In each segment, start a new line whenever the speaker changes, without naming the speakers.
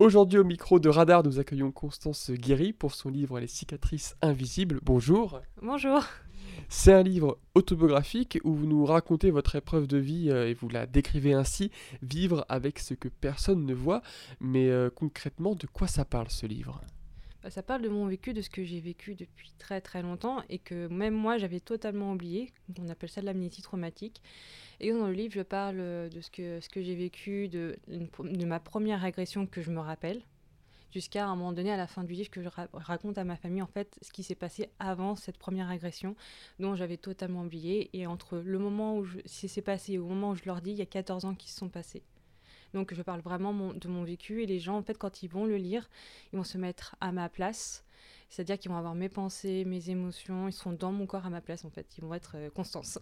Aujourd'hui au micro de Radar, nous accueillons Constance Guéry pour son livre Les cicatrices invisibles. Bonjour.
Bonjour.
C'est un livre autobiographique où vous nous racontez votre épreuve de vie et vous la décrivez ainsi, vivre avec ce que personne ne voit. Mais concrètement, de quoi ça parle ce livre ?
Ça parle de mon vécu, de ce que j'ai vécu depuis très très longtemps et que même moi j'avais totalement oublié. On appelle ça de l'amnésie traumatique. Et dans le livre, je parle de ce que j'ai vécu, de ma première agression que je me rappelle, jusqu'à un moment donné, à la fin du livre, que je raconte à ma famille en fait ce qui s'est passé avant cette première agression dont j'avais totalement oublié. Et entre le moment où si c'est passé et au moment où je leur dis, il y a 14 ans qui se sont passés. Donc je parle vraiment de mon vécu et les gens, en fait, quand ils vont le lire, ils vont se mettre à ma place. C'est-à-dire qu'ils vont avoir mes pensées, mes émotions, ils seront dans mon corps à ma place, en fait. Ils vont être Constance.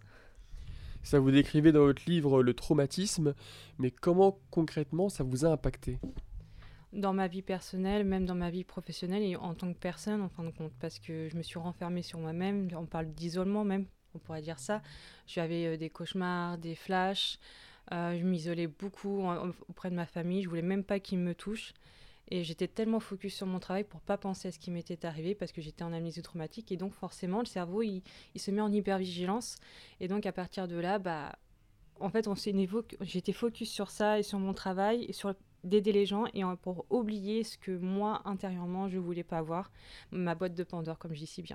Ça vous décrivez dans votre livre le traumatisme, mais comment concrètement ça vous a impacté ?
Dans ma vie personnelle, même dans ma vie professionnelle et en tant que personne, en fin de compte, parce que je me suis renfermée sur moi-même. On parle d'isolement même, on pourrait dire ça. J'avais des cauchemars, des flashs. Je m'isolais beaucoup auprès de ma famille. Je voulais même pas qu'ils me touchent. Et j'étais tellement focus sur mon travail pour pas penser à ce qui m'était arrivé parce que j'étais en amnésie traumatique. Et donc forcément, le cerveau, il se met en hypervigilance. Et donc à partir de là, en fait, j'étais focus sur ça et sur mon travail et sur d'aider les gens et pour oublier ce que moi, intérieurement, je voulais pas voir. Ma boîte de Pandore, comme je dis si bien.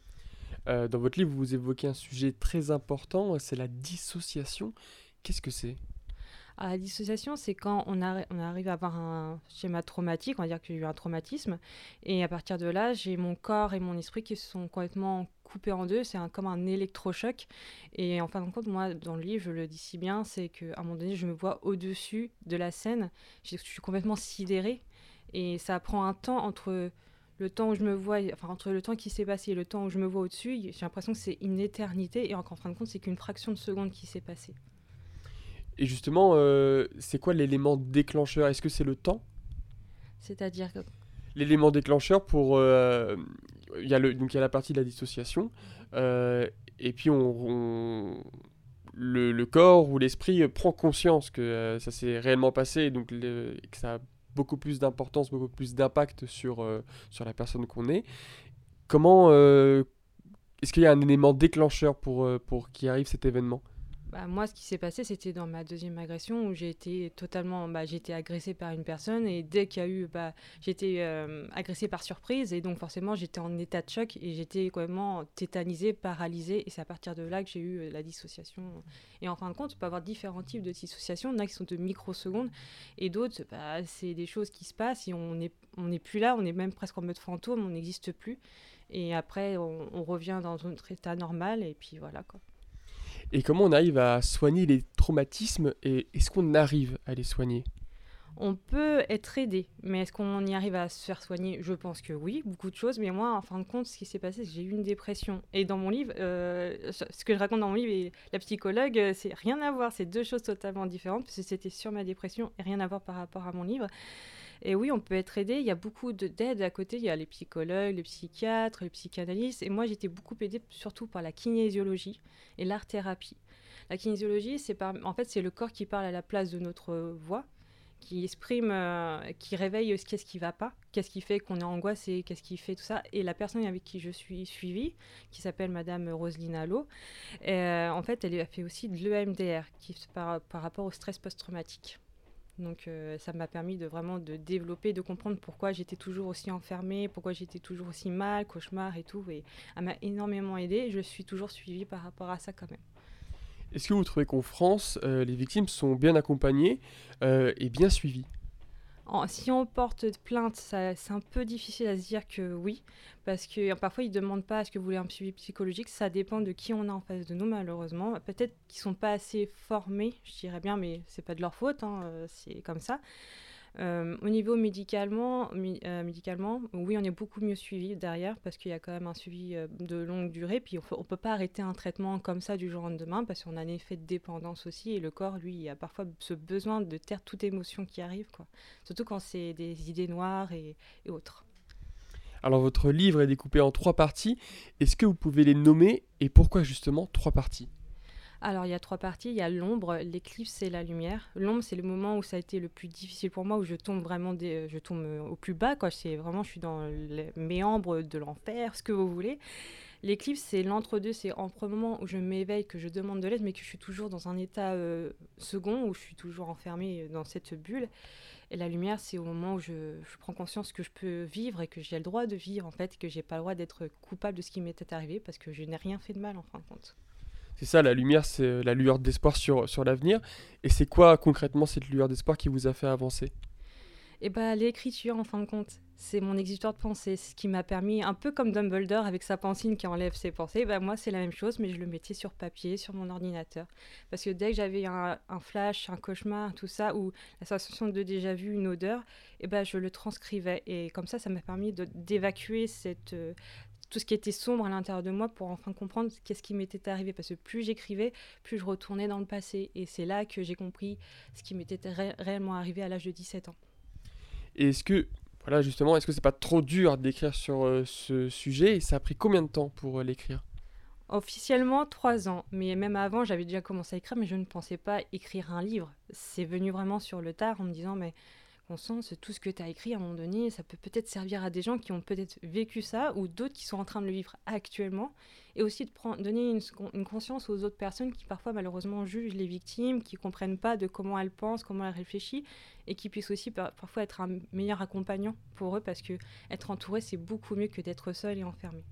Dans votre livre, vous évoquez un sujet très important, c'est la dissociation. Qu'est-ce que c'est ?
La dissociation, c'est quand on arrive à avoir un schéma traumatique, on va dire que j'ai eu un traumatisme, et à partir de là, j'ai mon corps et mon esprit qui se sont complètement coupés en deux, c'est comme un électrochoc, et en fin de compte, moi, dans le livre, je le dis si bien, c'est qu'à un moment donné, je me vois au-dessus de la scène, je suis complètement sidérée, et ça prend un temps entre le temps où je me vois, enfin entre le temps qui s'est passé et le temps où je me vois au-dessus, j'ai l'impression que c'est une éternité, et en fin de compte, c'est qu'une fraction de seconde qui s'est passée.
Et justement, c'est quoi l'élément déclencheur ? Est-ce que c'est le temps ?
C'est-à-dire que
L'élément déclencheur pour... donc il y a la partie de la dissociation, et puis le corps ou l'esprit prend conscience que ça s'est réellement passé, et donc et que ça a beaucoup plus d'importance, beaucoup plus d'impact sur la personne qu'on est. Comment... est-ce qu'il y a un élément déclencheur pour qu'il arrive cet événement ?
moi, ce qui s'est passé, c'était dans ma deuxième agression où j'ai été totalement, j'ai été agressée par une personne et dès qu'il y a eu, j'ai été agressée par surprise et donc forcément j'étais en état de choc et j'étais complètement tétanisée, paralysée et c'est à partir de là que j'ai eu la dissociation. Et en fin de compte, on peut avoir différents types de dissociation. Il y en a qui sont de microsecondes et d'autres, c'est des choses qui se passent et on n'est plus là, on est même presque en mode fantôme, on n'existe plus. Et après, on revient dans notre état normal et puis voilà quoi.
Et comment on arrive à soigner les traumatismes et est-ce qu'on arrive à les soigner ?
On peut être aidé, mais est-ce qu'on y arrive à se faire soigner ? Je pense que oui, beaucoup de choses. Mais moi, en fin de compte, ce qui s'est passé, c'est que j'ai eu une dépression. Et dans mon livre, ce que je raconte dans mon livre et la psychologue, c'est rien à voir. C'est deux choses totalement différentes, parce que c'était sur ma dépression et rien à voir par rapport à mon livre. Et oui, on peut être aidé. Il y a beaucoup d'aide à côté. Il y a les psychologues, les psychiatres, les psychanalystes. Et moi, j'étais beaucoup aidée surtout par la kinésiologie et l'art-thérapie. La kinésiologie, en fait, c'est le corps qui parle à la place de notre voix, qui exprime, qui réveille qu'est-ce qui ne va pas, qu'est-ce qui fait qu'on est angoissé, qu'est-ce qui fait tout ça. Et la personne avec qui je suis suivie, qui s'appelle Madame Roselyne Allo, en fait, elle a fait aussi de l'EMDR, par rapport au stress post-traumatique. Donc ça m'a permis vraiment de développer, de comprendre pourquoi j'étais toujours aussi enfermée, pourquoi j'étais toujours aussi mal, cauchemar et tout. Et elle m'a énormément aidée. Je suis toujours suivie par rapport à ça quand même.
Est-ce que vous trouvez qu'en France, les victimes sont bien accompagnées et bien suivies ?
Si on porte plainte, c'est un peu difficile à se dire que oui, parce que parfois ils ne demandent pas est-ce que vous voulez un suivi psychologique, ça dépend de qui on a en face de nous malheureusement. Peut-être qu'ils ne sont pas assez formés, je dirais bien, mais ce n'est pas de leur faute, c'est comme ça. Au niveau médicalement, oui, on est beaucoup mieux suivi derrière parce qu'il y a quand même un suivi de longue durée. Puis on peut pas arrêter un traitement comme ça du jour au lendemain parce qu'on a un effet de dépendance aussi. Et le corps, lui, il a parfois ce besoin de taire toute émotion qui arrive, quoi. Surtout quand c'est des idées noires et autres.
Alors votre livre est découpé en 3 parties. Est-ce que vous pouvez les nommer et pourquoi justement 3 parties ?
Alors, il y a 3 parties. Il y a l'ombre, l'éclipse et la lumière. L'ombre, c'est le moment où ça a été le plus difficile pour moi, où je tombe vraiment je tombe au plus bas, quoi. C'est vraiment, je suis dans les méandres de l'enfer, ce que vous voulez. L'éclipse, c'est l'entre-deux, c'est entre le moment où je m'éveille, que je demande de l'aide, mais que je suis toujours dans un état second, où je suis toujours enfermée dans cette bulle. Et la lumière, c'est au moment où je prends conscience que je peux vivre et que j'ai le droit de vivre, en fait, que j'ai pas le droit d'être coupable de ce qui m'était arrivé, parce que je n'ai rien fait de mal, en fin de compte.
C'est ça, la lumière, c'est la lueur d'espoir sur l'avenir. Et c'est quoi concrètement cette lueur d'espoir qui vous a fait avancer?
Et bah, l'écriture, en fin de compte, c'est mon exutoire de pensée, ce qui m'a permis, un peu comme Dumbledore avec sa pensine qui enlève ses pensées, bah moi c'est la même chose, mais je le mettais sur papier, sur mon ordinateur. Parce que dès que j'avais un flash, un cauchemar, tout ça, ou la sensation de déjà vu, une odeur, et bah, je le transcrivais. Et comme ça m'a permis d'évacuer tout ce qui était sombre à l'intérieur de moi pour enfin comprendre qu'est-ce qui m'était arrivé. Parce que plus j'écrivais, plus je retournais dans le passé. Et c'est là que j'ai compris ce qui m'était réellement arrivé à l'âge de 17 ans.
Et voilà, justement, est-ce que c'est pas trop dur d'écrire sur ce sujet? Et ça a pris combien de temps pour l'écrire?
Officiellement 3 ans, mais même avant, j'avais déjà commencé à écrire, mais je ne pensais pas écrire un livre. C'est venu vraiment sur le tard en me disant, mais Constance, tout ce que tu as écrit à un moment donné, ça peut peut-être servir à des gens qui ont peut-être vécu ça ou d'autres qui sont en train de le vivre actuellement. Et aussi de donner une conscience aux autres personnes qui parfois malheureusement jugent les victimes, qui ne comprennent pas de comment elles pensent, comment elles réfléchissent et qui puissent aussi parfois être un meilleur accompagnant pour eux parce que être entouré, c'est beaucoup mieux que d'être seul et enfermé.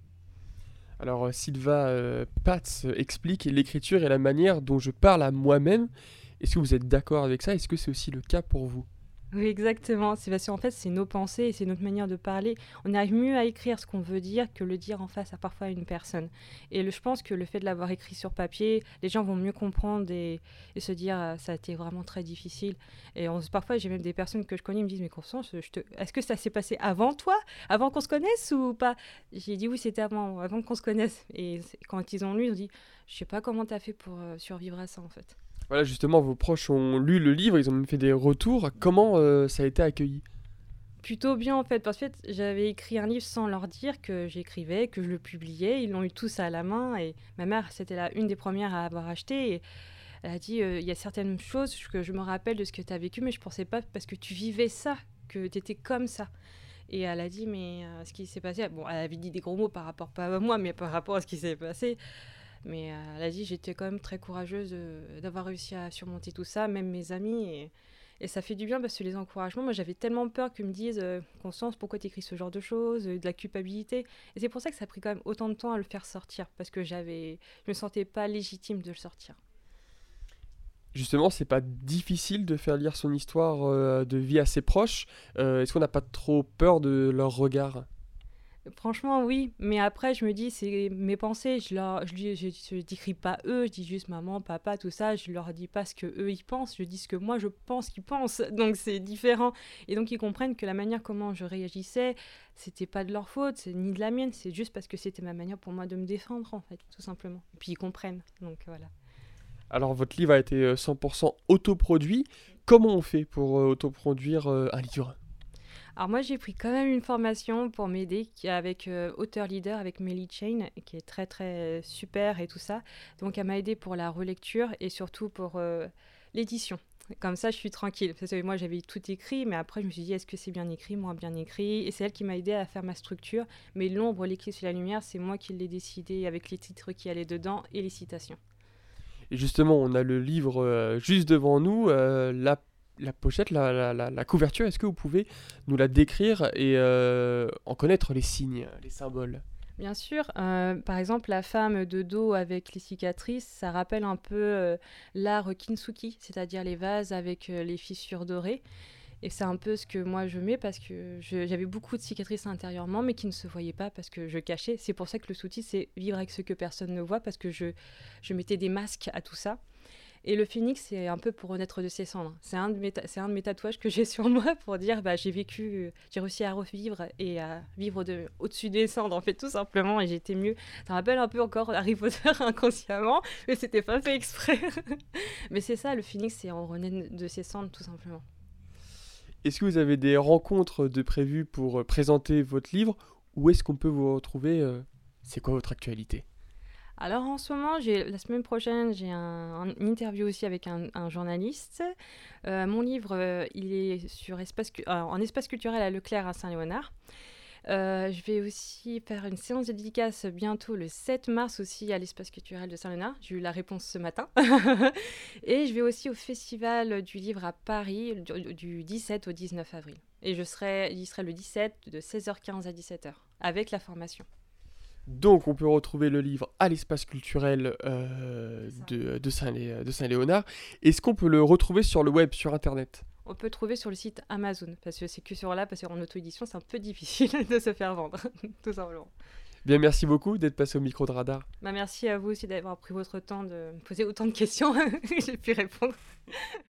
Alors, Sylva Patz explique l'écriture et la manière dont je parle à moi-même. Est-ce que vous êtes d'accord avec ça? Est-ce que c'est aussi le cas pour vous?
Oui, exactement. C'est parce qu'en fait, c'est nos pensées et c'est notre manière de parler. On arrive mieux à écrire ce qu'on veut dire que le dire en face à parfois une personne. Et je pense que le fait de l'avoir écrit sur papier, les gens vont mieux comprendre et se dire ça a été vraiment très difficile. Et parfois, j'ai même des personnes que je connais qui me disent mais Constance, est-ce que ça s'est passé avant toi, avant qu'on se connaisse ou pas? J'ai dit oui, c'était avant qu'on se connaisse. Et quand ils ont lu, ils ont dit je sais pas comment tu as fait pour survivre à ça en fait.
Voilà, justement, vos proches ont lu le livre, ils ont même fait des retours. Comment ça a été accueilli?
Plutôt bien en fait, parce que j'avais écrit un livre sans leur dire que j'écrivais, que je le publiais. Ils l'ont eu tous à la main et ma mère, c'était une des premières à avoir acheté. Et elle a dit, il y a certaines choses que je me rappelle de ce que tu as vécu, mais je pensais pas parce que tu vivais ça, que tu étais comme ça. Et elle a dit, mais ce qui s'est passé, bon, elle avait dit des gros mots par rapport, pas à moi, mais par rapport à ce qui s'est passé. Mais elle a dit, j'étais quand même très courageuse d'avoir réussi à surmonter tout ça, même mes amis. Et ça fait du bien parce que les encouragements, moi j'avais tellement peur qu'ils me disent Constance, pourquoi t'écris ce genre de choses, de la culpabilité. Et c'est pour ça que ça a pris quand même autant de temps à le faire sortir, parce que je me sentais pas légitime de le sortir.
Justement, c'est pas difficile de faire lire son histoire de vie à ses proches. Est-ce qu'on n'a pas trop peur de leur regard?
Franchement, oui, mais après, je me dis, c'est mes pensées, je décris pas eux, je dis juste maman, papa, tout ça, je leur dis pas ce que eux ils pensent, je dis ce que moi je pense qu'ils pensent, donc c'est différent. Et donc ils comprennent que la manière comment je réagissais, c'était pas de leur faute, c'est ni de la mienne, c'est juste parce que c'était ma manière pour moi de me défendre, en fait, tout simplement. Et puis ils comprennent, donc voilà.
Alors, votre livre a été 100% autoproduit. Comment on fait pour autoproduire un livre?
Alors moi j'ai pris quand même une formation pour m'aider avec Auteur Leader avec Melly Chain qui est très très super et tout ça. Donc elle m'a aidé pour la relecture et surtout pour l'édition. Comme ça je suis tranquille. Parce que moi j'avais tout écrit mais après je me suis dit est-ce que c'est bien écrit, moins bien écrit. Et c'est elle qui m'a aidé à faire ma structure. Mais l'ombre, l'éclipse et la lumière c'est moi qui l'ai décidé avec les titres qui allaient dedans et les citations.
Et justement, on a le livre juste devant nous, la pochette, la couverture. Est-ce que vous pouvez nous la décrire et en connaître les signes, les symboles?
Bien sûr, par exemple, la femme de dos avec les cicatrices, ça rappelle un peu l'art kintsugi, c'est-à-dire les vases avec les fissures dorées. Et c'est un peu ce que moi je mets parce que j'avais beaucoup de cicatrices intérieurement, mais qui ne se voyaient pas parce que je cachais. C'est pour ça que le sous-titre, c'est vivre avec ce que personne ne voit, parce que je mettais des masques à tout ça. Et le phénix, c'est un peu pour renaître de ses cendres. C'est un de mes tatouages que j'ai sur moi pour dire j'ai vécu, j'ai réussi à revivre et à vivre au-dessus des cendres, en fait, tout simplement, et j'étais mieux. Ça rappelle un peu encore Harry Potter inconsciemment, mais c'était pas fait exprès. Mais c'est ça, le phénix, c'est on renaît de ses cendres, tout simplement.
Est-ce que vous avez des rencontres de prévues pour présenter votre livre? Où est-ce qu'on peut vous retrouver C'est quoi votre actualité?
Alors en ce moment, la semaine prochaine, j'ai une interview aussi avec un journaliste. Mon livre, il est en espace culturel à Leclerc à Saint-Léonard. Je vais aussi faire une séance de dédicace bientôt le 7 mars aussi à l'espace culturel de Saint-Léonard. J'ai eu la réponse ce matin. Et je vais aussi au festival du livre à Paris du 17 au 19 avril. Et y serai le 17 de 16h15 à 17h avec la formation.
Donc, on peut retrouver le livre à l'espace culturel de Saint-Léonard. Est-ce qu'on peut le retrouver sur le web, sur Internet ?
On peut le trouver sur le site Amazon, parce que c'est que sur là, parce qu'en auto-édition, c'est un peu difficile de se faire vendre, tout simplement.
Bien, merci beaucoup d'être passé au micro de Radar.
Merci à vous aussi d'avoir pris votre temps de me poser autant de questions. J'ai pu répondre.